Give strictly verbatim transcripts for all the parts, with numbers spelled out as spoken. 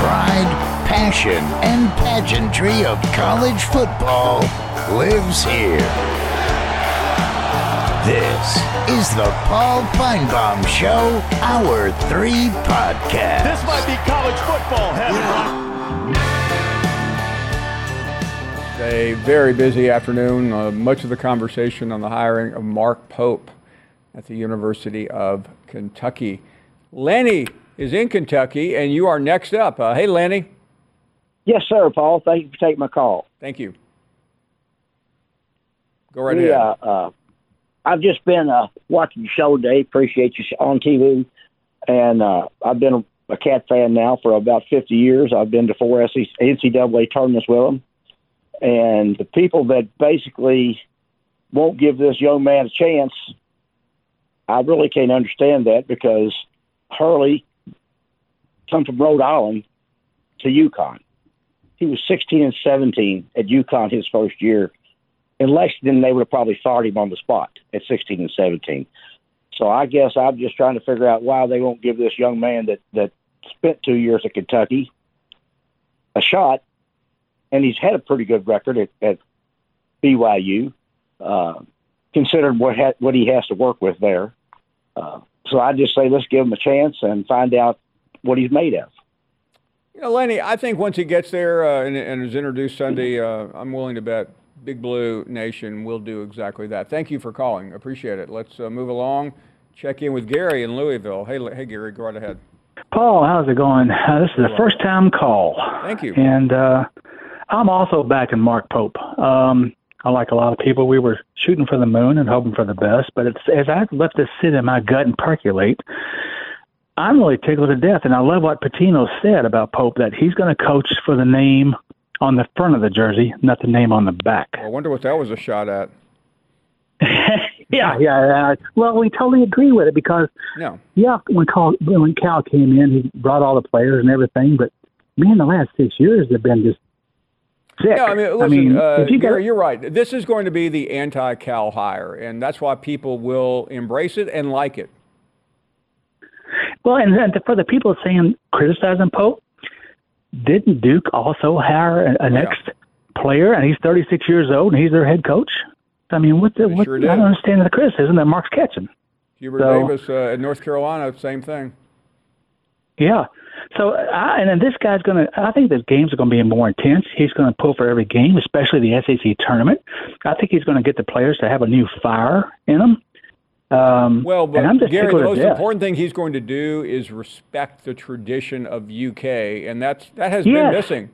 pride, passion, and pageantry of college football lives here. This is the Paul Finebaum Show, Hour three podcast. This might be college football heaven. A very busy afternoon. Uh, much of the conversation on the hiring of Mark Pope at the University of Kentucky. Lenny is in Kentucky, and you are next up. Uh, hey, Lenny. Yes, sir, Paul. Thank you for taking my call. Thank you. Go right we, ahead. Uh, uh, I've just been uh, watching your show today. Appreciate you on T V. And uh, I've been a, a Cat fan now for about fifty years. I've been to four N C double A tournaments with them. And the people that basically won't give this young man a chance, I really can't understand that, because Hurley come from Rhode Island to UConn. He was sixteen and seventeen at UConn his first year. In Lexington, they would have probably fired him on the spot at sixteen and seventeen. So I guess I'm just trying to figure out why they won't give this young man that, that spent two years at Kentucky a shot. And he's had a pretty good record at, at B Y U, uh, considering what ha- what he has to work with there. Uh, so I just say let's give him a chance and find out what he's made of. You know, Lenny, I think once he gets there uh, and, and is introduced Sunday, uh, I'm willing to bet Big Blue Nation will do exactly that. Thank you for calling. Appreciate it. Let's uh, move along. Check in with Gary in Louisville. Hey, hey, Gary, go right ahead. Paul, how's it going? Uh, this is the first time call. Thank you. And uh, I'm also backing Mark Pope. Um, I like a lot of people. We were shooting for the moon and hoping for the best, but it's, as I let this sit in my gut and percolate, I'm really tickled to death. And I love what Pitino said about Pope, that he's going to coach for the name on the front of the jersey, not the name on the back. I wonder what that was a shot at. yeah, yeah. Uh, well, we totally agree with it, because, no. yeah, when Cal, when Cal came in, he brought all the players and everything, but, man, the last six years have been just sick. No, I mean, listen, I mean, uh, you Gary, got, you're right. This is going to be the anti-Cal hire, and that's why people will embrace it and like it. Well, and then for the people saying, criticizing Pope, didn't Duke also hire a, a next yeah. player, and he's thirty-six years old, and he's their head coach? I mean, what's the, what, sure I don't understand the criticism that Mark's catching. Hubert so, Davis uh, at North Carolina, same thing. Yeah. So, I, and then this guy's going to, I think the games are going to be more intense. He's going to pull for every game, especially the S E C tournament. I think he's going to get the players to have a new fire in them. Um, well, but and I'm just Gary, the most death. important thing he's going to do is respect the tradition of U K, and that's that has yes. been missing.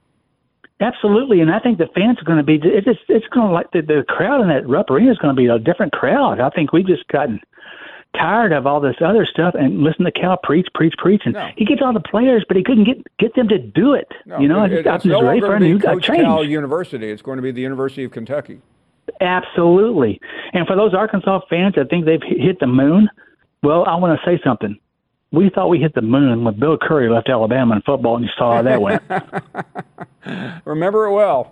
Absolutely, and I think the fans are going to be, it's just, it's going to like, the, the crowd in that Rupp Arena is going to be a different crowd. I think we've just gotten tired of all this other stuff and listen to Cal preach, preach, preach, and no. he gets all the players, but he couldn't get get them to do it. No, you know, it, I'm it's just no ready longer for a going new to be Coach change. Cal University. It's going to be the University of Kentucky. Absolutely. And for those Arkansas fans that think they've hit the moon, well, I want to say something. We thought we hit the moon when Bill Curry left Alabama in football, and you saw how that went. Remember it well.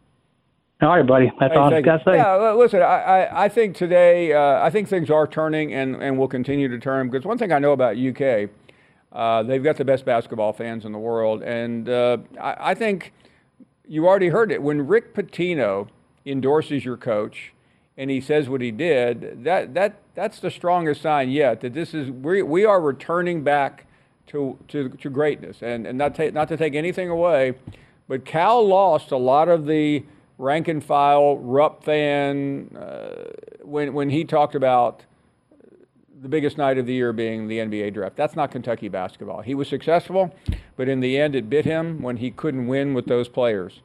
All right, buddy. That's hey, all I've got to say. Yeah, listen, I, I, I think today, uh, I think things are turning and, and will continue to turn. Because one thing I know about U K, uh, they've got the best basketball fans in the world. And uh, I, I think you already heard it. When Rick Pitino endorses your coach and he says what he did, that that that's the strongest sign yet that this is we we are returning back to to, to greatness. And and not ta- not to take anything away, but Cal lost a lot of the rank and file Rupp fan uh, when when he talked about the biggest night of the year being the N B A draft. That's not Kentucky basketball. He was successful, but in the end it bit him when he couldn't win with those players.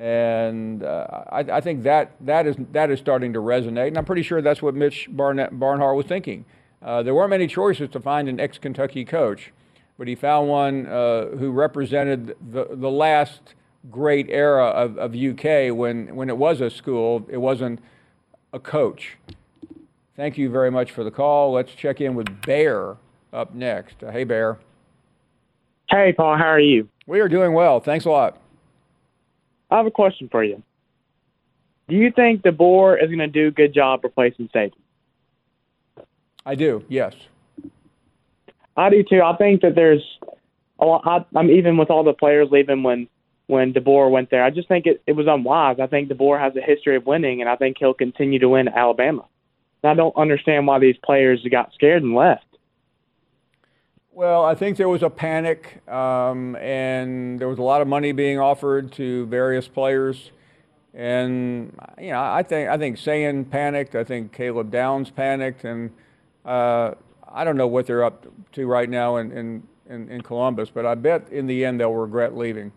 And uh, I, I think that that is that is starting to resonate, and I'm pretty sure that's what Mitch Barnett, Barnhart was thinking. Uh, there weren't many choices to find an ex-Kentucky coach, but he found one uh, who represented the the last great era of, of U K when, when it was a school, it wasn't a coach. Thank you very much for the call. Let's check in with Bear up next. Uh, hey, Bear. Hey, Paul. How are you? We are doing well. Thanks a lot. I have a question for you. Do you think the board is going to do a good job replacing Saban? I do, yes. I do too. I think that there's oh, I, I'm even with all the players leaving when when DeBoer went there. I just think it, it was unwise. I think DeBoer has a history of winning, and I think he'll continue to win at Alabama. And I don't understand why these players got scared and left. Well, I think there was a panic, um, and there was a lot of money being offered to various players. And you know, I think I think Sayan panicked. I think Caleb Downs panicked, and uh, I don't know what they're up to right now in, in, in, in Columbus. But I bet in the end they'll regret leaving.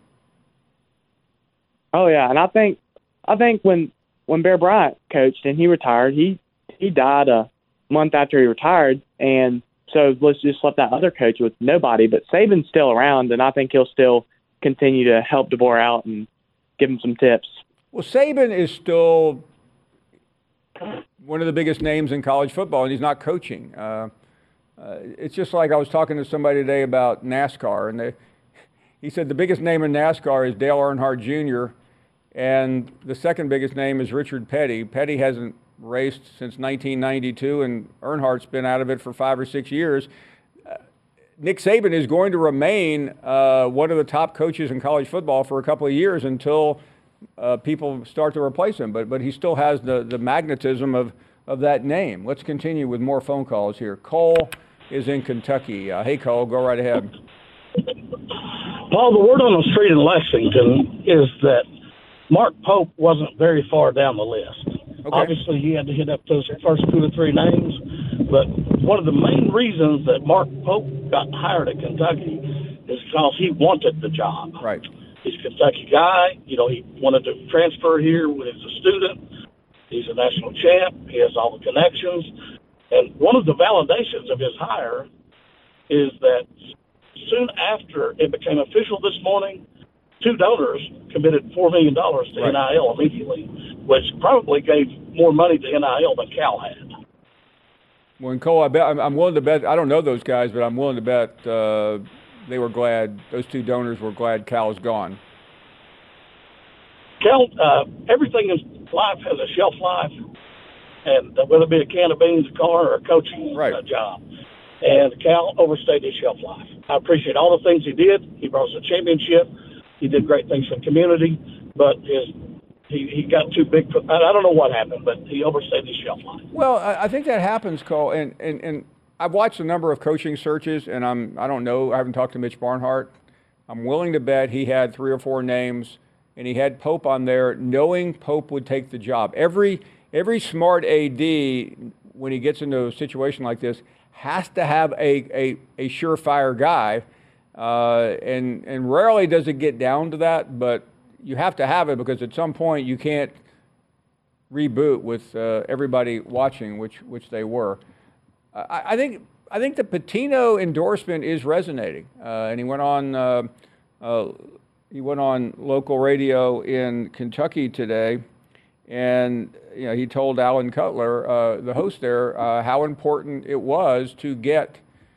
Oh yeah, and I think I think when when Bear Bryant coached and he retired, he he died a month after he retired, and so let's just let that other coach with nobody. But Saban's still around, and I think he'll still continue to help DeBoer out and give him some tips. Well, Saban is still one of the biggest names in college football, and he's not coaching. Uh, uh, it's just like I was talking to somebody today about NASCAR, and they, he said the biggest name in NASCAR is Dale Earnhardt Junior, and the second biggest name is Richard Petty. Petty hasn't raced since nineteen ninety-two, and Earnhardt's been out of it for five or six years. Uh, Nick Saban is going to remain uh, one of the top coaches in college football for a couple of years until uh, people start to replace him. But but he still has the, the magnetism of, of that name. Let's continue with more phone calls here. Cole is in Kentucky. Uh, hey, Cole, go right ahead. Paul, the word on the street in Lexington is that Mark Pope wasn't very far down the list. Okay. Obviously, he had to hit up those first two or three names, but one of the main reasons that Mark Pope got hired at Kentucky is because he wanted the job. Right. He's a Kentucky guy. You know, he wanted to transfer here when he was a student. He's a national champ. He has all the connections. And one of the validations of his hire is that soon after it became official this morning, two donors committed four million dollars to right. N I L immediately, which probably gave more money to N I L than Cal had. Well, and Cole, I bet, I'm, I'm willing to bet, I don't know those guys, but I'm willing to bet uh, they were glad, those two donors were glad Cal's gone. Cal, uh, everything in life has a shelf life, and whether it be a can of beans, a car, or a coaching right. uh, job. And Cal overstayed his shelf life. I appreciate all the things he did. He brought us a championship. He did great things for the community, but his he, he got too big for, I don't know what happened, but he overstayed his shelf life. Well, I, I think that happens, Cole, and, and, and I've watched a number of coaching searches, and I'm, I don't know, I haven't talked to Mitch Barnhart. I'm willing to bet he had three or four names, and he had Pope on there, knowing Pope would take the job. Every, every smart A D, when he gets into a situation like this, has to have a, a, a surefire guy. Uh, and and rarely does it get down to that, but you have to have it because at some point you can't reboot with uh, everybody watching, which which they were. I, I think I think the Pitino endorsement is resonating, uh, and he went on uh, uh, he went on local radio in Kentucky today, and you know he told Alan Cutler, uh, the host there, uh, how important it was to get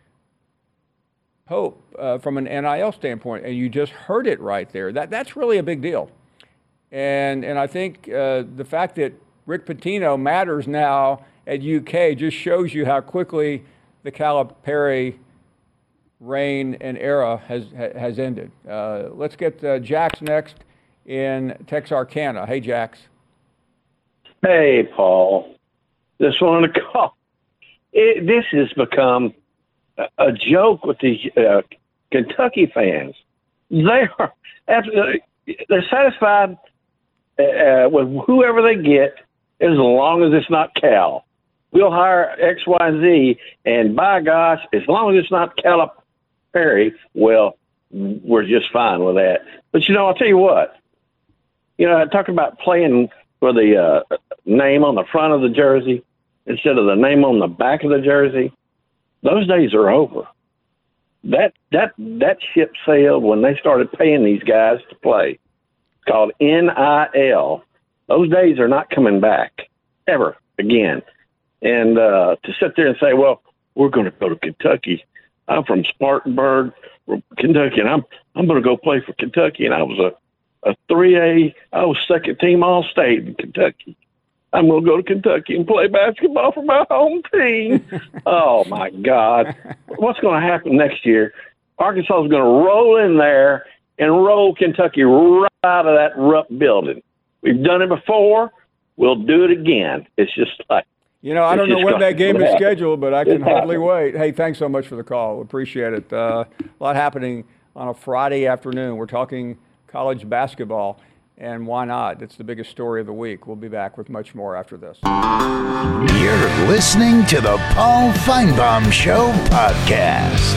Pope uh, from an N I L standpoint, and you just heard it right there. That that's really a big deal, and and I think uh, the fact that Rick Pitino matters now at U K just shows you how quickly the Calipari reign and era has has ended. Uh, let's get uh, Jax next in Texarkana. Hey, Jax. Hey, Paul. Just wanted to call. It, this has become a joke with the uh, Kentucky fans. They are absolutely, they're satisfied uh, with whoever they get as long as it's not Cal. We'll hire X, Y, Z, and by gosh, as long as it's not Calipari, well, we're just fine with that. But, you know, I'll tell you what. You know, I talk about playing for the uh, name on the front of the jersey instead of the name on the back of the jersey. Those days are over. That that that ship sailed when they started paying these guys to play. It's called N I L. Those days are not coming back ever again. And uh, to sit there and say, "Well, we're going to go to Kentucky. I'm from Spartanburg, Kentucky, and I'm I'm going to go play for Kentucky." And I was a a three A. I was second team All State in Kentucky. I'm going to go to Kentucky and play basketball for my home team. Oh, my God. What's going to happen next year? Arkansas is going to roll in there and roll Kentucky right out of that Rupp building. We've done it before. We'll do it again. It's just like, you know, I don't know when that game is scheduled, but I can It's hardly happening. wait. Hey, thanks so much for the call. Appreciate it. Uh, a lot happening on a Friday afternoon. We're talking college basketball, and why not? It's the biggest story of the week. We'll be back with much more after this. You're listening to the Paul Feinbaum Show podcast.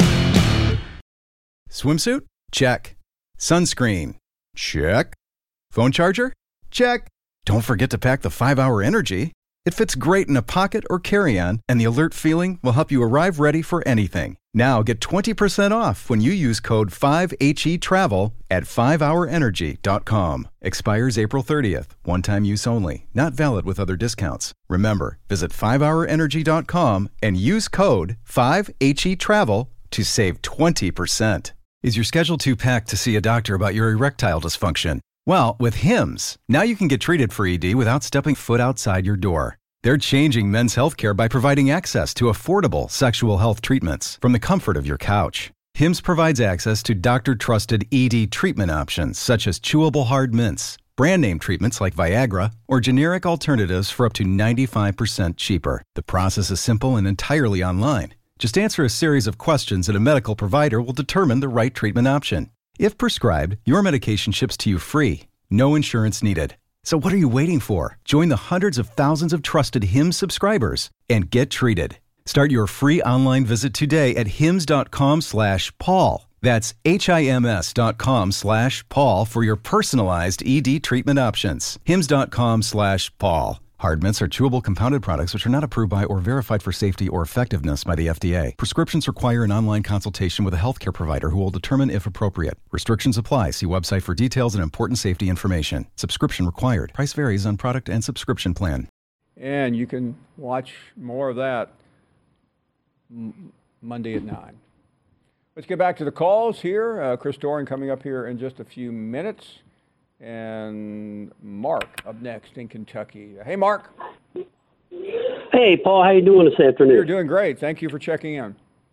Swimsuit? Check. Sunscreen? Check. Phone charger? Check. Don't forget to pack the five hour Energy. It fits great in a pocket or carry-on, and the alert feeling will help you arrive ready for anything. Now get twenty percent off when you use code five H E travel at five hour energy dot com. Expires April thirtieth. One-time use only. Not valid with other discounts. Remember, visit five hour energy dot com and use code five H E travel to save twenty percent. Is your schedule too packed to see a doctor about your erectile dysfunction? Well, with Hims, now you can get treated for E D without stepping foot outside your door. They're changing men's healthcare by providing access to affordable sexual health treatments from the comfort of your couch. Hims provides access to doctor-trusted E D treatment options such as chewable hard mints, brand name treatments like Viagra, or generic alternatives for up to ninety-five percent cheaper. The process is simple and entirely online. Just answer a series of questions and a medical provider will determine the right treatment option. If prescribed, your medication ships to you free. No insurance needed. So what are you waiting for? Join the hundreds of thousands of trusted Hims subscribers and get treated. Start your free online visit today at hims dot com slash Paul. That's H-I-M-S dot com slash Paul for your personalized E D treatment options. hims dot com slash Paul. Hard mints are chewable compounded products which are not approved by or verified for safety or effectiveness by the F D A. Prescriptions require an online consultation with a healthcare provider who will determine if appropriate. Restrictions apply. See website for details and important safety information. Subscription required. Price varies on product and subscription plan. And you can watch more of that m- Monday at nine. Let's get back to the calls here. Uh, Chris Doran coming up here in just a few minutes. And Mark up next in Kentucky. Hey, Mark. Hey, Paul. How you doing this afternoon? You're doing great. Thank you for checking in.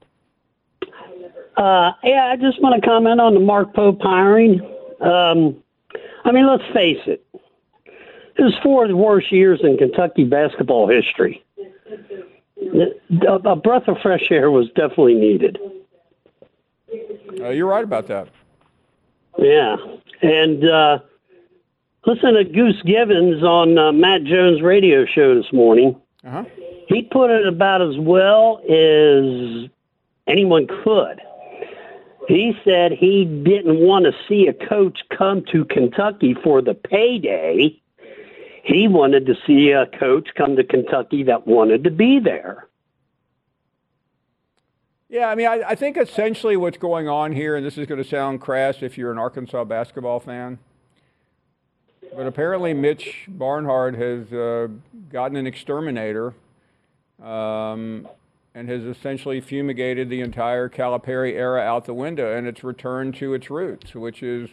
Uh, yeah, I just want to comment on the Mark Pope hiring. Um, I mean, let's face it. It was four of the worst years in Kentucky basketball history. A breath of fresh air was definitely needed. Uh, you're right about that. Yeah. And uh, listen to Goose Givens on uh, Matt Jones' radio show this morning. Uh-huh. He put it about as well as anyone could. He said he didn't want to see a coach come to Kentucky for the payday. He wanted to see a coach come to Kentucky that wanted to be there. Yeah, I mean, I, I think essentially what's going on here, and this is going to sound crass if you're an Arkansas basketball fan, but apparently Mitch Barnhart has uh, gotten an exterminator um, and has essentially fumigated the entire Calipari era out the window, and it's returned to its roots, which is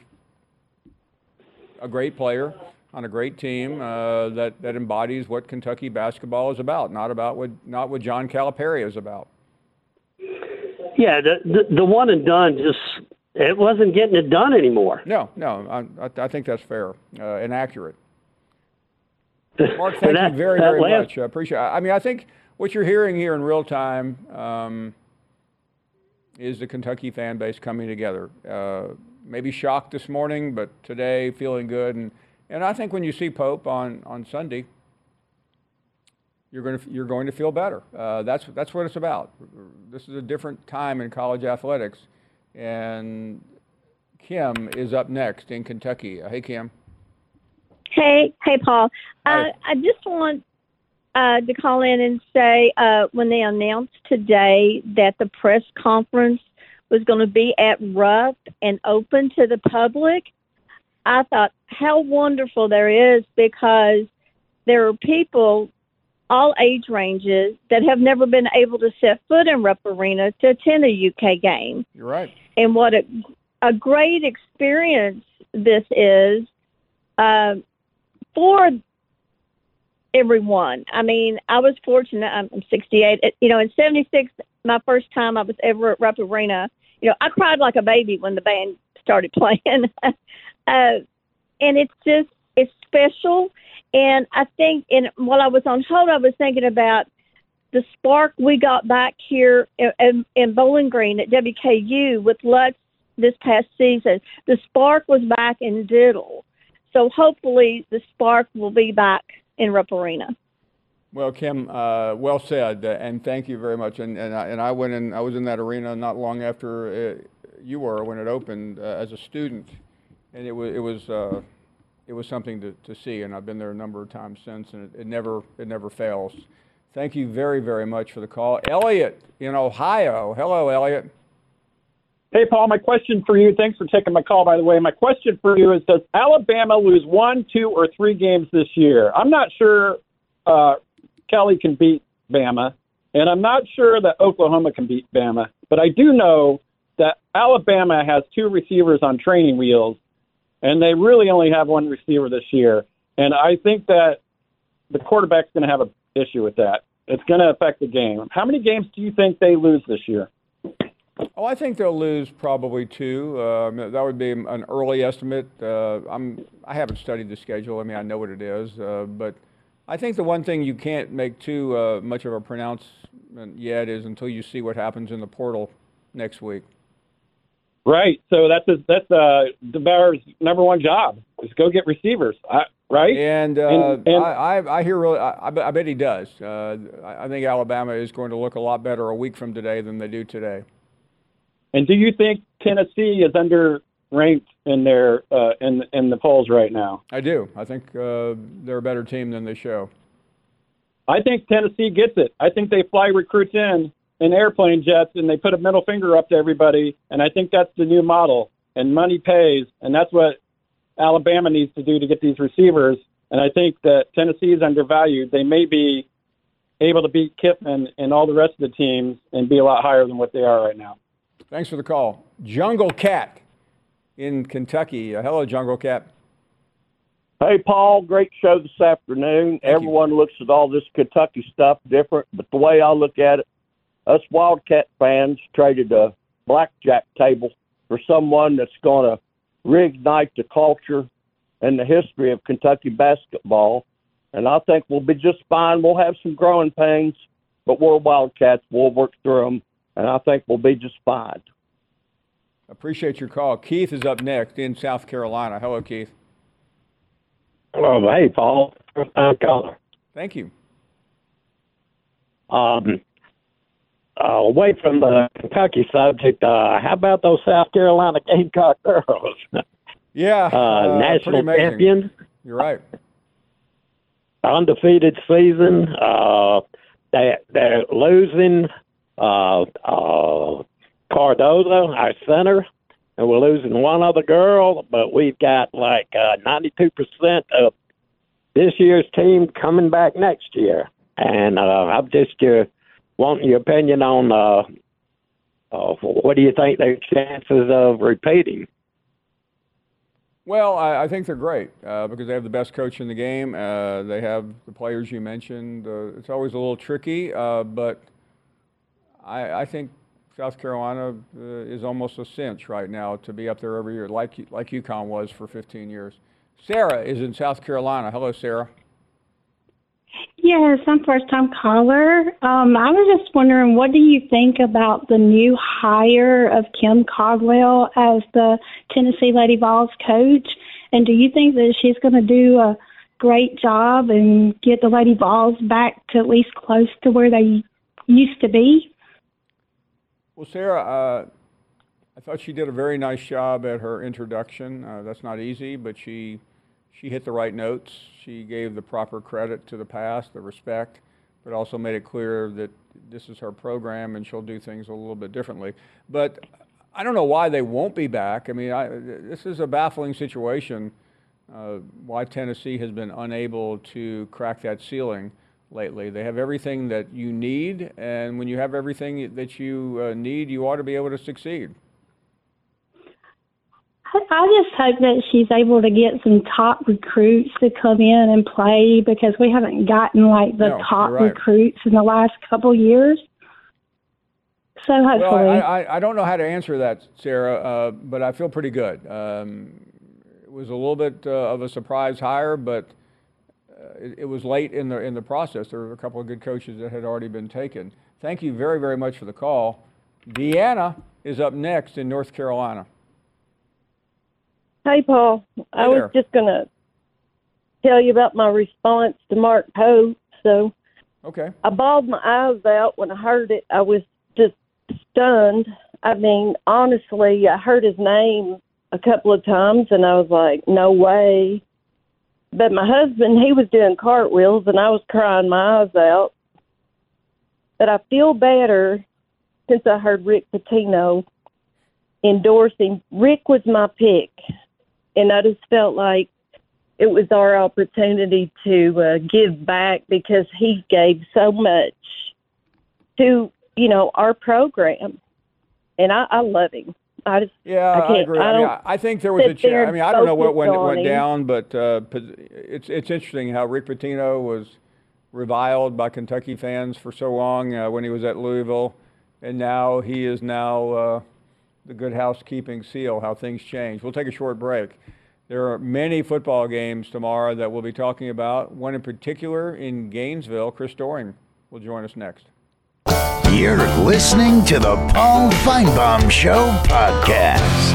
a great player on a great team uh, that, that embodies what Kentucky basketball is about, not about what not what John Calipari is about. Yeah, the, the the one and done just it wasn't getting it done anymore. No, no, I, I think that's fair uh, and accurate. Mark, thank that, you very, that very last, much. I appreciate it. I mean, I think what you're hearing here in real time um, is the Kentucky fan base coming together. Uh, maybe shocked this morning, but today feeling good. And, and I think when you see Pope on, on Sunday, you're going to you're going to feel better. Uh, that's that's what it's about. This is a different time in college athletics, and Kim is up next in Kentucky. Uh, hey, Kim. Hey, hey, Paul. Hi. Uh, I just want uh, to call in and say uh, when they announced today that the press conference was going to be at Rupp and open to the public, I thought how wonderful there is, because there are people all age ranges that have never been able to set foot in Rupp Arena to attend a U K game. You're right. And what a, a great experience this is uh, for everyone. I mean, I was fortunate. I'm, I'm sixty-eight. It, you know, in seventy-six, my first time I was ever at Rupp Arena, you know, I cried like a baby when the band started playing. uh, and it's just, it's special. And I think, and while I was on hold, I was thinking about the spark we got back here in, in, in Bowling Green at W K U with Lutz this past season. The spark was back in Diddle. So hopefully the spark will be back in Rupp Arena. Well, Kim, uh, well said, uh, and thank you very much. And and I, and I went in, I was in that arena not long after uh, you were when it opened uh, as a student, and it was it was uh, it was something to, to see. And I've been there a number of times since, and it, it never it never fails. Thank you very very much for the call, Elliot in Ohio. Hello, Elliot. Hey, Paul, my question for you, thanks for taking my call, by the way. My question for you is, does Alabama lose one, two, or three games this year? I'm not sure uh, Kelly can beat Bama, and I'm not sure that Oklahoma can beat Bama, but I do know that Alabama has two receivers on training wheels, and they really only have one receiver this year. And I think that the quarterback's going to have an issue with that. It's going to affect the game. How many games do you think they lose this year? Oh, I think they'll lose probably two. Uh, that would be an early estimate. Uh, I'm, I haven't studied the schedule. I mean, I know what it is. Uh, but I think the one thing you can't make too uh, much of a pronouncement yet is until you see what happens in the portal next week. Right. So that's a, that's uh, DeBoer's number one job is go get receivers, I, right? And, uh, and, and I, I, I hear really, I, I bet he does. Uh, I think Alabama is going to look a lot better a week from today than they do today. And do you think Tennessee is underranked in their uh, in in the polls right now? I do. I think uh, they're a better team than they show. I think Tennessee gets it. I think they fly recruits in in airplane jets and they put a middle finger up to everybody. And I think that's the new model. And money pays, and that's what Alabama needs to do to get these receivers. And I think that Tennessee is undervalued. They may be able to beat Kiffin and all the rest of the teams and be a lot higher than what they are right now. Thanks for the call. Jungle Cat in Kentucky. Uh, hello, Jungle Cat. Hey, Paul, great show this afternoon. Thank Everyone you. looks at all this Kentucky stuff different, but the way I look at it, us Wildcat fans traded a blackjack table for someone that's going to reignite the culture and the history of Kentucky basketball, and I think we'll be just fine. We'll have some growing pains, but we're Wildcats. We'll work through them. And I think we'll be just fine. Appreciate your call. Keith is up next in South Carolina. Hello, Keith. Well, hey, Paul. First time caller. Thank you. Um, uh, away from the Kentucky subject, uh, how about those South Carolina Gamecock girls? Yeah. uh, uh, national champions. You're right. Undefeated season. Uh, they, they're losing Uh, uh, Cardozo, our center, and we're losing one other girl, but we've got like uh, ninety-two percent of this year's team coming back next year. And uh, I'm just uh, wanting your opinion on uh, uh, what do you think their chances of repeating? Well, I, I think they're great uh, because they have the best coach in the game. Uh, they have the players you mentioned. Uh, it's always a little tricky, uh, but I, I think South Carolina uh, is almost a cinch right now to be up there every year, like like UConn was for fifteen years. Sarah is in South Carolina. Hello, Sarah. Yes, I'm first-time caller. Um, I was just wondering, what do you think about the new hire of Kim Caldwell as the Tennessee Lady Vols coach? And do you think that she's going to do a great job and get the Lady Vols back to at least close to where they used to be? Well, Sarah, uh, I thought she did a very nice job at her introduction. Uh, that's not easy, but she she hit the right notes. She gave the proper credit to the past, the respect, but also made it clear that this is her program and she'll do things a little bit differently. But I don't know why they won't be back. I mean, I, this is a baffling situation, uh, why Tennessee has been unable to crack that ceiling lately. They have everything that you need, and when you have everything that you uh, need, you ought to be able to succeed. I just hope that she's able to get some top recruits to come in and play, because we haven't gotten like the No, top you're right. recruits in the last couple years. So hopefully. Well, I, I, I don't know how to answer that, Sarah, uh, but I feel pretty good. Um, it was a little bit uh, of a surprise hire, but uh, it, it was late in the in the process. There were a couple of good coaches that had already been taken. Thank you very, very much for the call. Deanna is up next in North Carolina. Hey, Paul. I was just going to tell you about my response to Mark Pope. So okay. I bawled my eyes out when I heard it. I was just stunned. I mean, honestly, I heard his name a couple of times, and I was like, no way. But my husband, he was doing cartwheels, and I was crying my eyes out. But I feel better since I heard Rick Pitino endorsing. Rick was my pick, and I just felt like it was our opportunity to uh, give back because he gave so much to, you know, our program. And I, I love him. I just, yeah, I, can't, I agree. I, I, mean, don't I, I think there was a chance. I mean, I don't know what went, went down, but uh, it's it's interesting how Rick Pitino was reviled by Kentucky fans for so long uh, when he was at Louisville, and now he is now uh, the good housekeeping seal, how things change. We'll take a short break. There are many football games tomorrow that we'll be talking about, one in particular in Gainesville. Chris Doering will join us next. You're listening to the Paul Feinbaum Show podcast.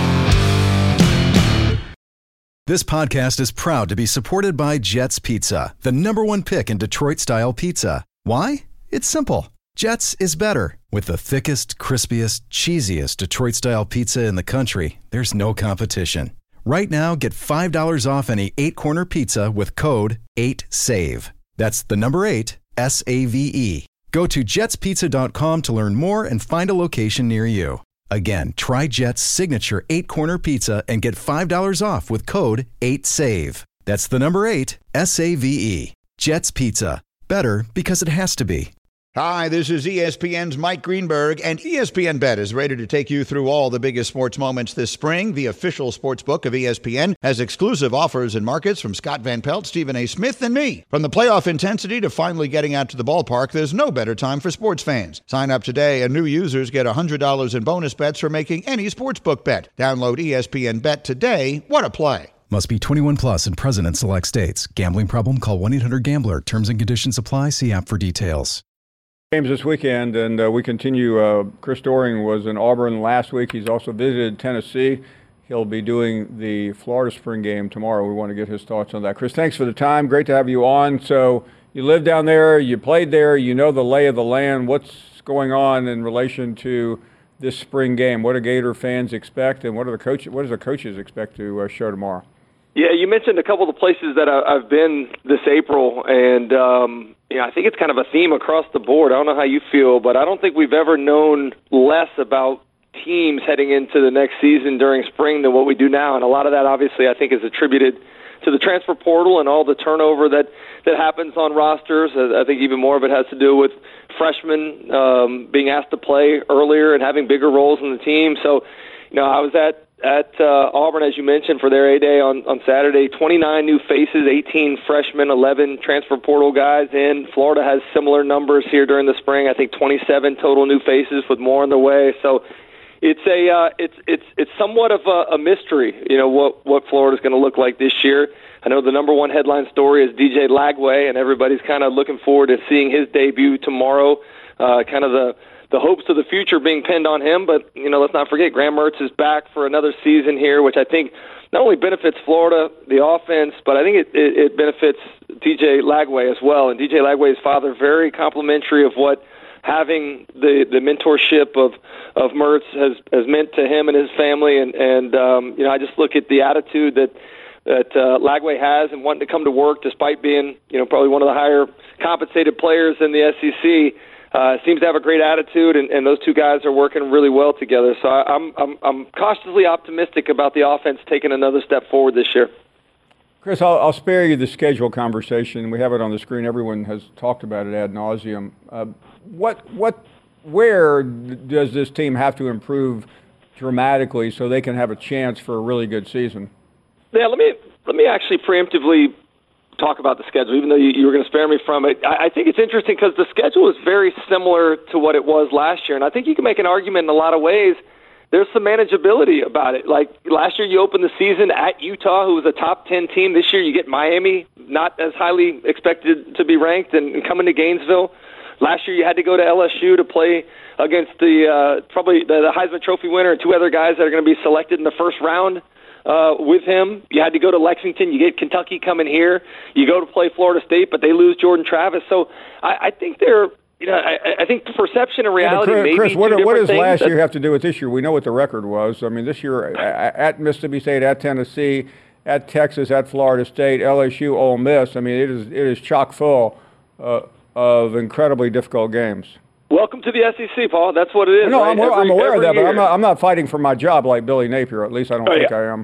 This podcast is proud to be supported by Jets Pizza, the number one pick in Detroit-style pizza. Why? It's simple. Jets is better. With the thickest, crispiest, cheesiest Detroit-style pizza in the country, there's no competition. Right now, get five dollars off any eight-corner pizza with code eight save. That's the number eight, S A V E. Go to jets pizza dot com to learn more and find a location near you. Again, try Jet's signature eight-corner pizza and get five dollars off with code eight save. That's the number eight, S A V E. Jet's Pizza. Better because it has to be. Hi, this is E S P N's Mike Greenberg, and E S P N Bet is ready to take you through all the biggest sports moments this spring. The official sports book of E S P N has exclusive offers and markets from Scott Van Pelt, Stephen A. Smith, and me. From the playoff intensity to finally getting out to the ballpark, there's no better time for sports fans. Sign up today, and new users get one hundred dollars in bonus bets for making any sportsbook bet. Download E S P N Bet today. What a play. Must be twenty-one plus and present in select states. Gambling problem? Call one eight hundred gambler. Terms and conditions apply. See app for details. Games this weekend, and uh, we continue. Uh, Chris Doering was in Auburn last week. He's also visited Tennessee. He'll be doing the Florida spring game tomorrow. We want to get his thoughts on that. Chris, thanks for the time. Great to have you on. So you live down there, you played there, you know the lay of the land. What's going on in relation to this spring game? What do Gator fans expect, and what do the coaches? What does the coaches expect to uh, show tomorrow? Yeah, you mentioned a couple of the places that I, I've been this April, and um, you know, I think it's kind of a theme across the board. I don't know how you feel, but I don't think we've ever known less about teams heading into the next season during spring than what we do now. And a lot of that, obviously, I think is attributed to the transfer portal and all the turnover that, that happens on rosters. I think even more of it has to do with freshmen um, being asked to play earlier and having bigger roles in the team. So, you know, I was at At uh, Auburn, as you mentioned, for their A-Day on, on Saturday, twenty-nine new faces, eighteen freshmen, eleven transfer portal guys in. Florida has similar numbers here during the spring. I think twenty-seven total new faces with more on the way. So it's a uh, it's it's it's somewhat of a, a mystery, you know, what what Florida's going to look like this year. I know the number one headline story is D J Lagway, and everybody's kind of looking forward to seeing his debut tomorrow. Uh, kind of the the hopes of the future being pinned on him, but, you know, let's not forget Graham Mertz is back for another season here, which I think not only benefits Florida, the offense, but I think it, it, it benefits D J Lagway as well. And D J Lagway's father, very complimentary of what having the, the mentorship of, of Mertz has, has meant to him and his family. And, and um, you know, I just look at the attitude that that uh, Lagway has and wanting to come to work despite being, you know, probably one of the higher compensated players in the S E C. Uh, seems to have a great attitude, and, and those two guys are working really well together. So I, I'm, I'm I'm cautiously optimistic about the offense taking another step forward this year. Chris, I'll, I'll spare you the schedule conversation. We have it on the screen. Everyone has talked about it ad nauseum. Uh, what what where does this team have to improve dramatically so they can have a chance for a really good season? Yeah, let me let me actually preemptively talk about the schedule, even though you, you were going to spare me from it. I, I think it's interesting because the schedule is very similar to what it was last year, and I think you can make an argument in a lot of ways. There's some manageability about it. Like last year, you opened the season at Utah, who was a top ten team. This year, you get Miami, not as highly expected to be ranked, and, and coming to Gainesville. Last year, you had to go to L S U to play against the uh, probably the, the Heisman Trophy winner and two other guys that are going to be selected in the first round uh, with him. You had to go to Lexington. You get Kentucky coming here. You go to play Florida State, but they lose Jordan Travis. So I, I think they're. You know, I, I think perception and reality yeah, may Chris, be two what, different what does things. last year have to do with this year? We know what the record was. I mean, this year at Mississippi State, at Tennessee, at Texas, at Florida State, L S U, Ole Miss. I mean, it is it is chock full uh, of incredibly difficult games. Welcome to the S E C, Paul. That's what it is. No, right? I'm, every, I'm aware of that, year. but I'm not, I'm not fighting for my job like Billy Napier. At least I don't oh, think yeah. I am.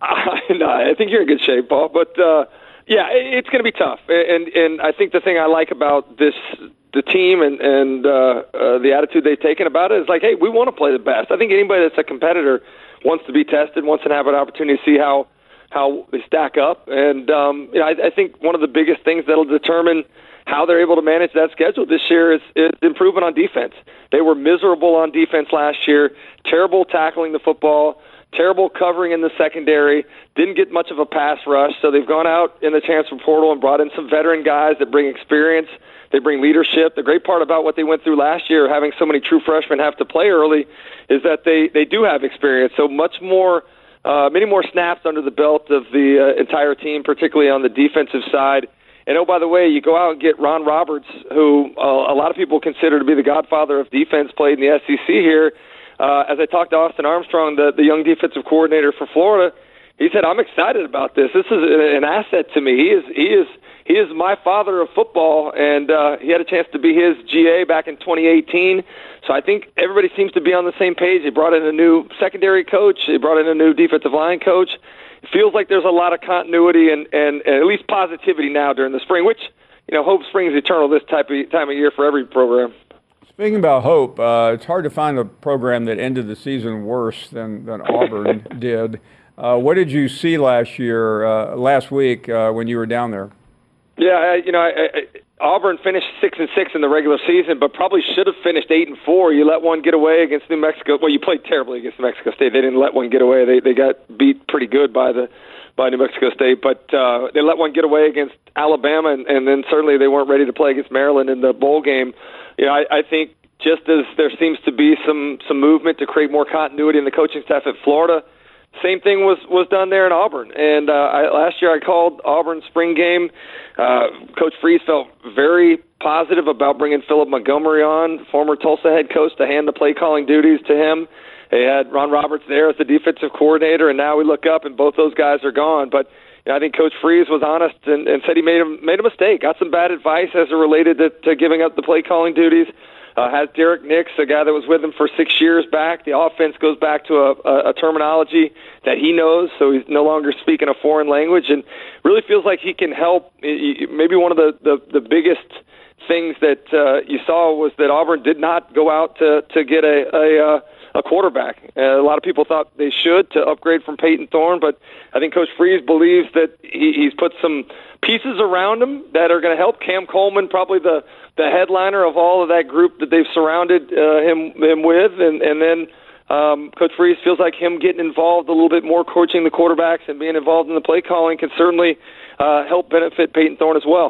no, I think you're in good shape, Paul. But uh, yeah, it, it's going to be tough. And and I think the thing I like about this. The team and, and uh, uh, the attitude they've taken about it is like, hey, we want to play the best. I think anybody that's a competitor wants to be tested, wants to have an opportunity to see how how they stack up. And um, you know, I, I think one of the biggest things that'll determine how they're able to manage that schedule this year is, is improvement on defense. They were miserable on defense last year, terrible tackling the football, terrible covering in the secondary, didn't get much of a pass rush. So they've gone out in the transfer portal and brought in some veteran guys that bring experience. They bring leadership. The great part about what they went through last year, having so many true freshmen have to play early, is that they, they do have experience. So much more, uh, many more snaps under the belt of the uh, entire team, particularly on the defensive side. And, oh, by the way, you go out and get Ron Roberts, who uh, a lot of people consider to be the godfather of defense, played in the S E C here. Uh, as I talked to Austin Armstrong, the, the young defensive coordinator for Florida, he said, I'm excited about this. This is an asset to me. He is he is he is my father of football, and uh, he had a chance to be his G A back in twenty eighteen. So I think everybody seems to be on the same page. They brought in a new secondary coach. They brought in a new defensive line coach. It feels like there's a lot of continuity and, and, and at least positivity now during the spring, which, you know, hope springs eternal this type of time of year for every program. Speaking about hope, uh, it's hard to find a program that ended the season worse than, than Auburn did. Uh, what did you see last year, uh, last week uh, when you were down there? Yeah, I, you know, I, I, Auburn finished six and six in the regular season, but probably should have finished eight and four. You let one get away against New Mexico. Well, you played terribly against New Mexico State. They didn't let one get away. They they got beat pretty good by the by New Mexico State, but uh, they let one get away against Alabama, and, and then certainly they weren't ready to play against Maryland in the bowl game. You know, I, I think just as there seems to be some some movement to create more continuity in the coaching staff at Florida. Same thing was, was done there in Auburn. And uh, I, last year I called Auburn spring game. Uh, Coach Freeze felt very positive about bringing Philip Montgomery on, former Tulsa head coach, to hand the play-calling duties to him. They had Ron Roberts there as the defensive coordinator, and now we look up and both those guys are gone. But you know, I think Coach Freeze was honest and, and said he made a, made a mistake, got some bad advice as it related to, to giving up the play-calling duties. Uh, has Derek Nix, a guy that was with him for six years back. The offense goes back to a, a, a terminology that he knows, so he's no longer speaking a foreign language, and really feels like he can help. Maybe one of the, the, the biggest things that uh, you saw was that Auburn did not go out to, to get a, a, a quarterback. Uh, a lot of people thought they should to upgrade from Peyton Thorne, but I think Coach Freeze believes that he, he's put some pieces around him that are going to help. Cam Coleman, probably the the headliner of all of that group that they've surrounded uh, him him with, and and then um, Coach Freeze feels like him getting involved a little bit more, coaching the quarterbacks and being involved in the play calling can certainly uh, help benefit Peyton Thorne as well.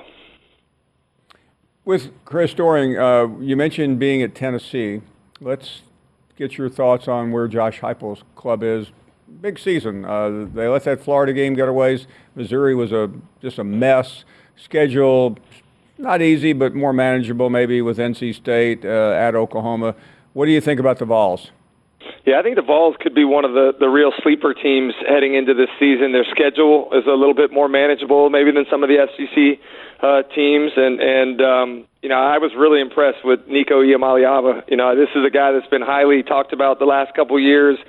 With Chris Doering, uh, you mentioned being at Tennessee. Let's get your thoughts on where Josh Heupel's club is. Big season. Uh, they let that Florida game get away. Missouri was a just a mess. Schedule not easy, but more manageable maybe with N C State uh, at Oklahoma. What do you think about the Vols? Yeah, I think the Vols could be one of the, the real sleeper teams heading into this season. Their schedule is a little bit more manageable maybe than some of the S E C uh, teams. And, and um, you know, I was really impressed with Nico Iamaleava. You know, this is a guy that's been highly talked about the last couple of years.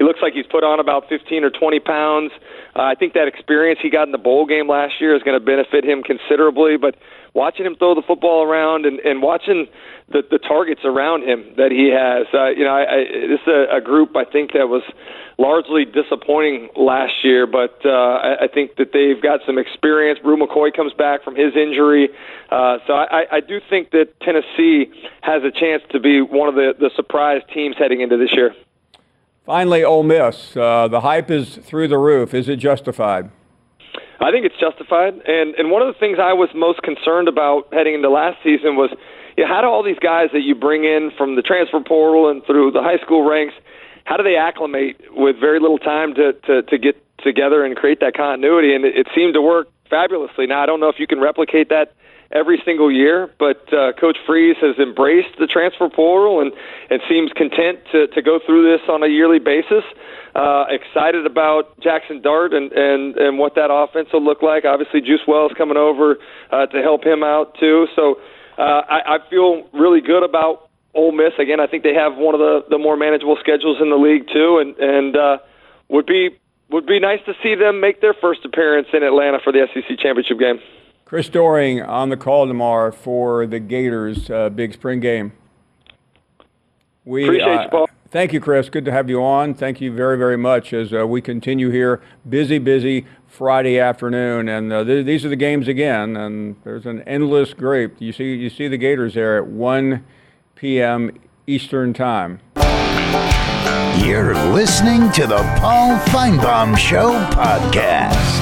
he looks like he's put on about fifteen or twenty pounds. Uh, I think that experience he got in the bowl game last year is going to benefit him considerably. But watching him throw the football around and, and watching the, the targets around him that he has, uh, you know, I, I, this is a, a group I think that was largely disappointing last year, but uh, I, I think that they've got some experience. Brew McCoy comes back from his injury. Uh, so I, I do think that Tennessee has a chance to be one of the, the surprise teams heading into this year. Finally, Ole Miss. Uh, the hype is through the roof. Is it justified? I think it's justified. And, and one of the things I was most concerned about heading into last season was, you know, how do all these guys that you bring in from the transfer portal and through the high school ranks, how do they acclimate with very little time to, to, to get together and create that continuity? And it, it seemed to work fabulously. Now, I don't know if you can replicate that every single year, but uh, Coach Freeze has embraced the transfer portal and, and seems content to, to go through this on a yearly basis. Uh, excited about Jackson Dart and, and, and what that offense will look like. Obviously, Juice Wells coming over uh, to help him out, too. So uh, I, I feel really good about Ole Miss. Again, I think they have one of the, the more manageable schedules in the league, too, and, and uh, would be would be nice to see them make their first appearance in Atlanta for the S E C Championship game. Chris Doering on the call tomorrow for the Gators uh, big spring game. We, Appreciate uh, you, Paul. Thank you, Chris. Good to have you on. Thank you very, very much as uh, we continue here. Busy, busy Friday afternoon, and uh, th- these are the games again. And there's an endless grape. You see, you see the Gators there at one p.m. Eastern Time. You're listening to the Paul Feinbaum Show podcast.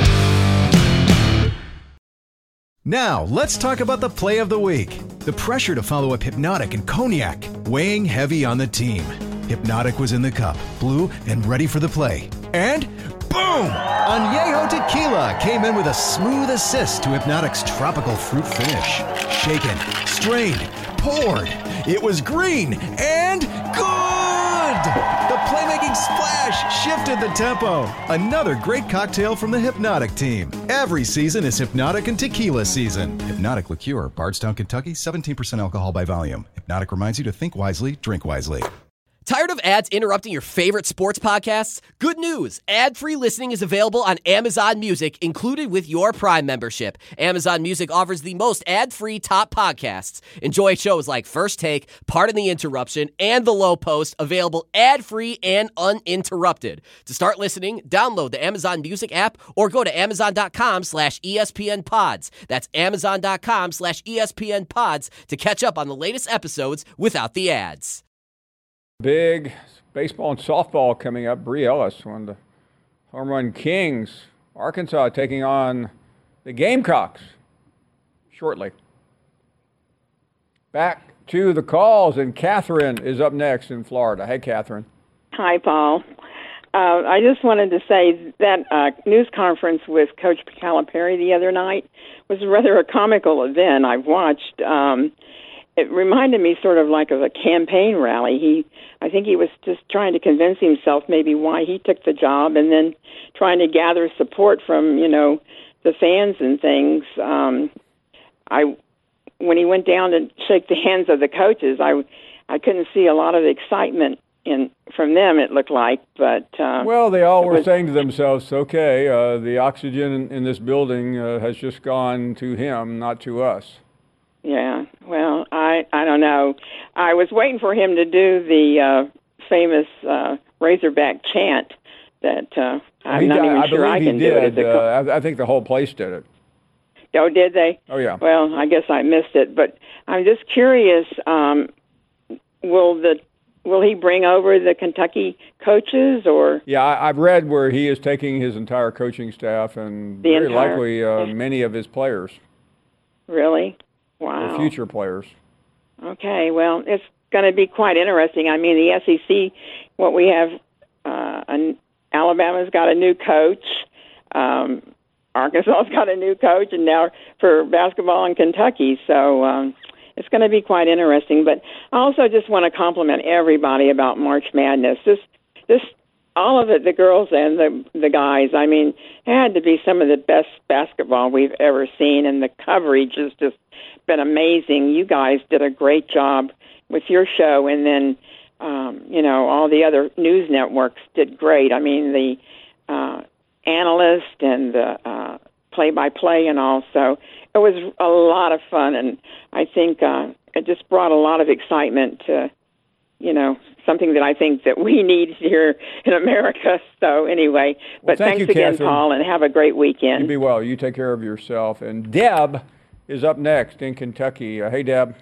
Now, let's talk about the play of the week. The pressure to follow up Hypnotic and Cognac, weighing heavy on the team. Hypnotic was in the cup, blue, and ready for the play. And boom! Añejo Tequila came in with a smooth assist to Hypnotic's tropical fruit finish. Shaken, strained, poured. It was green and good! The playmaking splash shifted the tempo. Another great cocktail from the Hypnotic team. Every season is Hypnotic and Tequila season. Hypnotic Liqueur, Bardstown, Kentucky, seventeen percent alcohol by volume. Hypnotic reminds you to think wisely, drink wisely. Tired of ads interrupting your favorite sports podcasts? Good news! Ad-free listening is available on Amazon Music, included with your Prime membership. Amazon Music offers the most ad-free top podcasts. Enjoy shows like First Take, Pardon the Interruption, and The Low Post, available ad-free and uninterrupted. To start listening, download the Amazon Music app or go to amazon.com slash ESPN pods. That's amazon.com slash ESPN pods to catch up on the latest episodes without the ads. Big baseball and softball coming up. Bree Ellis, one of the home run kings. Arkansas taking on the Gamecocks shortly. Back to the calls, and Catherine is up next in Florida. Hey, Catherine. Hi, Paul. Uh, I just wanted to say that uh, news conference with Coach Calipari the other night was rather a comical event I've watched. Um, It reminded me sort of like of a campaign rally. He, I think he was just trying to convince himself maybe why he took the job, and then trying to gather support from, you know, the fans and things. Um, I, when he went down to shake the hands of the coaches, I, I couldn't see a lot of excitement in from them. It looked like, but uh, well, they all were was, saying to themselves, "Okay, uh, the oxygen in, in this building uh, has just gone to him, not to us." Yeah, well, I I don't know. I was waiting for him to do the uh, famous uh, Razorback chant that uh, I'm he not did, even I sure I believe can he do did. it. Uh, I, I think the whole place did it. Oh, did they? Oh, yeah. Well, I guess I missed it, but I'm just curious. Um, will the will he bring over the Kentucky coaches, or? Yeah, I, I've read where he is taking his entire coaching staff and The very entire- likely uh, many of his players, Really? Wow. or future players. Okay, well, it's going to be quite interesting. I mean, the S E C, what we have, uh, an, Alabama's got a new coach, um, Arkansas's got a new coach, and now for basketball in Kentucky. So um, it's going to be quite interesting. But I also just want to compliment everybody about March Madness. This, this, all of it, the girls and the the guys. I mean, it had to be some of the best basketball we've ever seen, and the coverage has just been amazing. You guys did a great job with your show, and then um, you know, all the other news networks did great. I mean, the uh, analyst and the uh, play-by-play and all. So it was a lot of fun, and I think uh, it just brought a lot of excitement to, you know, something that I think that we need here in America. So anyway, Well, but thank thanks you, again, Catherine. Paul, and have a great weekend. You be well. You take care of yourself. And Deb is up next in Kentucky. Uh, hey, Deb.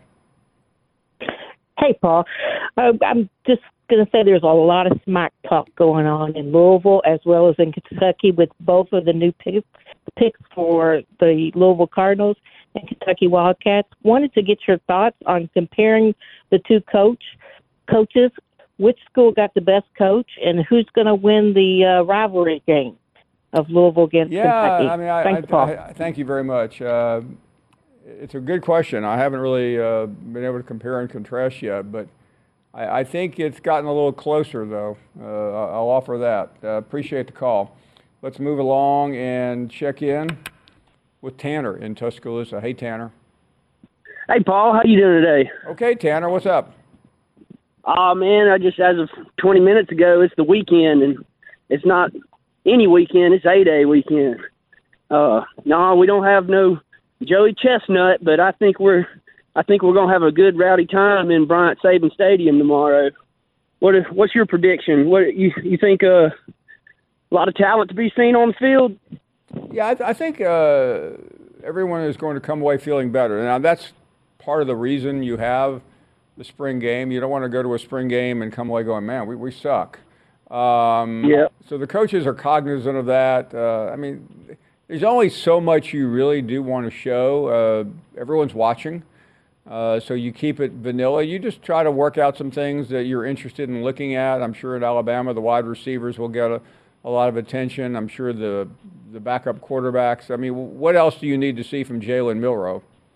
Hey, Paul. Uh, I'm just going to say there's a lot of smack talk going on in Louisville as well as in Kentucky with both of the new picks, picks for the Louisville Cardinals and Kentucky Wildcats. Wanted to get your thoughts on comparing the two coach coaches. Which school got the best coach, and who's going to win the uh, rivalry game of Louisville against Yeah, Kentucky? I mean, I, Thanks, I, Paul. I, I thank you very much. Uh, it's a good question. I haven't really uh, been able to compare and contrast yet, but I, I think it's gotten a little closer, though. Uh, I'll offer that. Uh, appreciate the call. Let's move along and check in with Tanner in Tuscaloosa. Hey, Tanner. Hey, Paul. How you doing today? Okay, Tanner. What's up? Oh, man, I just, as of twenty minutes ago, it's the weekend, and it's not any weekend, it's A-Day weekend. Uh, no, we don't have no Joey Chestnut, but I think we're, I think we're going to have a good rowdy time in Bryant Sabin Stadium tomorrow. What, what's your prediction? What, you, you think uh, a lot of talent to be seen on the field? Yeah, I, th- I think uh, everyone is going to come away feeling better. Now, that's part of the reason you have the spring game. You don't want to go to a spring game and come away going, man, we, we suck. Um, yeah. So the coaches are cognizant of that. Uh, I mean, there's only so much you really do want to show. Uh, everyone's watching. Uh, so you keep it vanilla. You just try to work out some things that you're interested in looking at. I'm sure at Alabama, the wide receivers will get a, a lot of attention. I'm sure the, the backup quarterbacks. I mean, what else do you need to see from Jalen Milroe?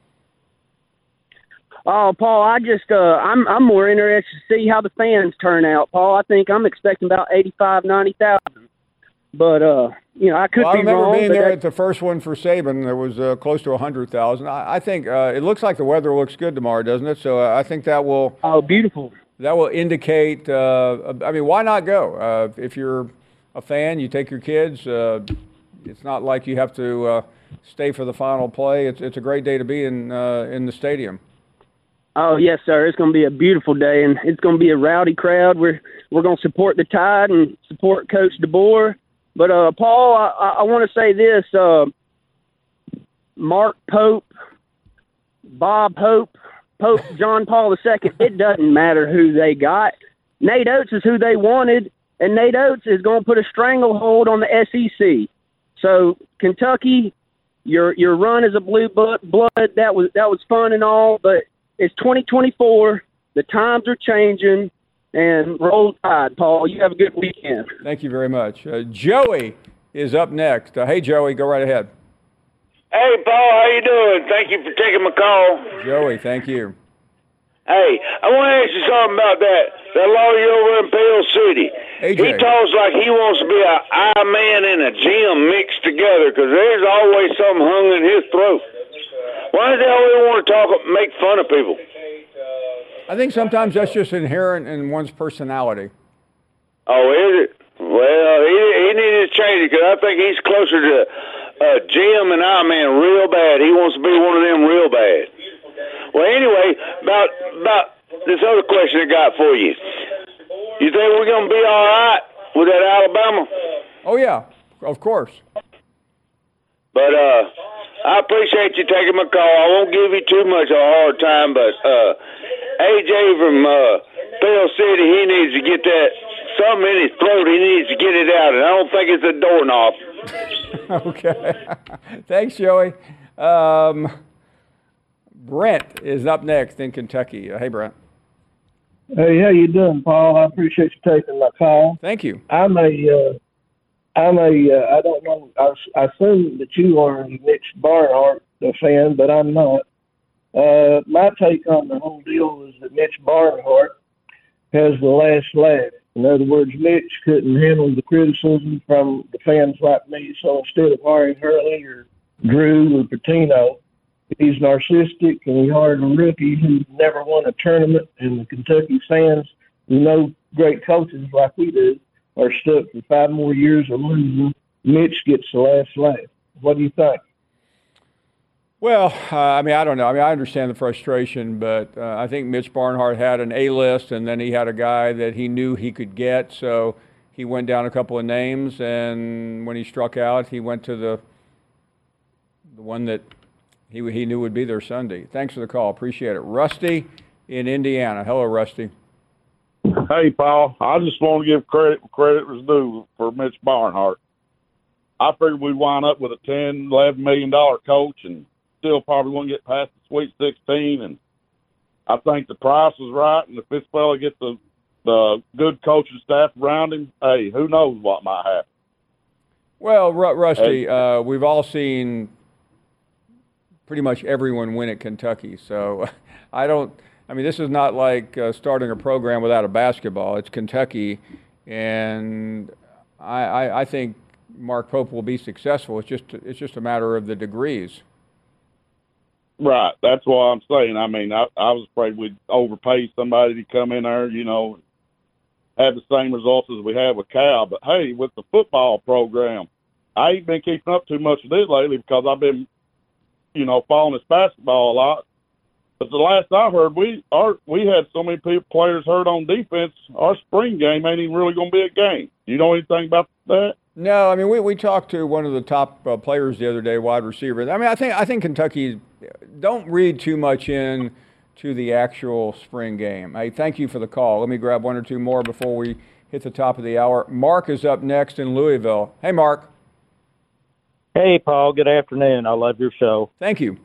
Oh, Paul, I just, uh, I'm I'm more interested to see how the fans turn out, Paul. I think I'm expecting about eighty-five, ninety thousand. But, uh, you know, I could well, be I remember wrong. being but there that- at the first one for Saban. There was uh, close to one hundred thousand. I, I think uh, it looks like the weather looks good tomorrow, doesn't it? So uh, I think that will. Oh, beautiful. That will indicate. Uh, I mean, why not go? Uh, if you're a fan, you take your kids. Uh, it's not like you have to uh, stay for the final play. It's it's a great day to be in uh, in the stadium. Oh, yes, sir. It's going to be a beautiful day, and it's going to be a rowdy crowd. We're we're going to support the Tide and support Coach DeBoer. But, uh, Paul, I, I want to say this. Uh, Mark Pope, Bob Hope, Pope John Paul the Second, it doesn't matter who they got. Nate Oates is who they wanted, and Nate Oates is going to put a stranglehold on the S E C. So, Kentucky, your your run as a blue blood, that was that was fun and all, but it's twenty twenty-four. The times are changing, and roll tide, Paul. You have a good weekend. Thank you very much. Uh, Joey is up next. Uh, hey, Joey, go right ahead. Hey, Paul, how you doing? Thank you for taking my call. Joey, thank you. Hey, I want to ask you something about that, that lawyer over in Pale City. A J. He talks like he wants to be a eye man and a gym mixed together because there's always something hung in his throat. Why does he always want to talk, make fun of people? I think sometimes that's just inherent in one's personality. Oh, is it? Well, he, he needs to change it because I think he's closer to uh, Jim and I Man real bad. He wants to be one of them real bad. Well, anyway, about about this other question I got for you. You think we're going to be all right with that Alabama? Oh, yeah, of course. But uh, I appreciate you taking my call. I won't give you too much of a hard time, but uh, A J from uh, Pale City, he needs to get that something in his throat. He needs to get it out, and I don't think it's a doorknob. Okay. Thanks, Joey. Um, Brent is up next in Kentucky. Uh, hey, Brent. Hey, how you doing, Paul? I appreciate you taking my call. Thank you. I'm a, uh, I'm a, uh, I don't know, I, I assume that you are a Mitch Barnhart fan, but I'm not. Uh, my take on the whole deal is that Mitch Barnhart has the last laugh. In other words, Mitch couldn't handle the criticism from the fans like me, so instead of hiring Hurley or Drew or Patino, he's narcissistic, and he hired a rookie who never won a tournament, and the Kentucky fans you know, great coaches like we do are stuck for five more years of losing. Mitch gets the last laugh. What do you think? Well, uh, I mean, I don't know. I mean, I understand the frustration, but uh, I think Mitch Barnhart had an A-list, and then he had a guy that he knew he could get, so he went down a couple of names, and when he struck out, he went to the the one that he he knew would be there Sunday. Thanks for the call. Appreciate it. Rusty in Indiana. Hello, Rusty. Hey, Paul. I just want to give credit where credit was due for Mitch Barnhart. I figured we'd wind up with a ten, eleven million dollar coach and still probably won't get past the Sweet sixteen, and I think the price was right, and if this fella gets the, the good coaching staff around him, hey, who knows what might happen. Well, Ru- Rusty, uh, we've all seen pretty much everyone win at Kentucky, so I don't – I mean, this is not like uh, starting a program without a basketball. It's Kentucky, and I, I, I think Mark Pope will be successful. It's just it's just a matter of the degrees. Right. That's what I'm saying. I mean, I, I was afraid we'd overpay somebody to come in there, you know, have the same results as we have with Cal. But, hey, with the football program, I ain't been keeping up too much with it lately because I've been, you know, following this basketball a lot. But the last I heard, we our, we had so many people, players hurt on defense, our spring game ain't even really going to be a game. You know anything about that? No, I mean, we, we talked to one of the top uh, players the other day, wide receiver. I mean, I think I think Kentucky, don't read too much in to the actual spring game. Hey, thank you for the call. Let me grab one or two more before we hit the top of the hour. Mark is up next in Louisville. Hey, Mark. Hey, Paul. Good afternoon. I love your show. Thank you.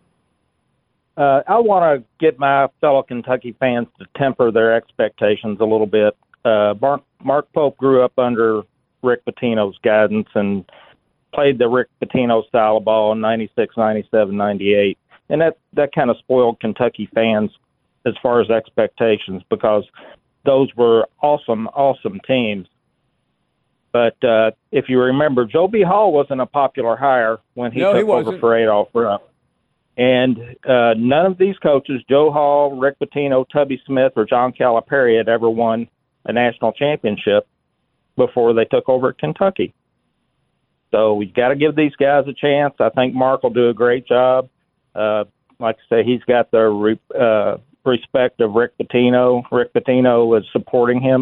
Uh, I want to get my fellow Kentucky fans to temper their expectations a little bit. Uh, Mark, Mark Pope grew up under Rick Pitino's guidance and played the Rick Pitino style of ball in ninety-six, ninety-seven, ninety-eight. And that, that kind of spoiled Kentucky fans as far as expectations because those were awesome, awesome teams. But uh, if you remember, Joe B. Hall wasn't a popular hire when he no, took he over for Adolph Rupp. And uh, none of these coaches, Joe Hall, Rick Pitino, Tubby Smith, or John Calipari, had ever won a national championship before they took over at Kentucky. So we've got to give these guys a chance. I think Mark will do a great job. Uh, like I say, he's got the re- uh, respect of Rick Pitino. Rick Pitino is supporting him.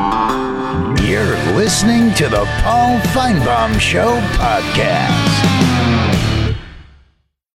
You're listening to the Paul Feinbaum Show podcast.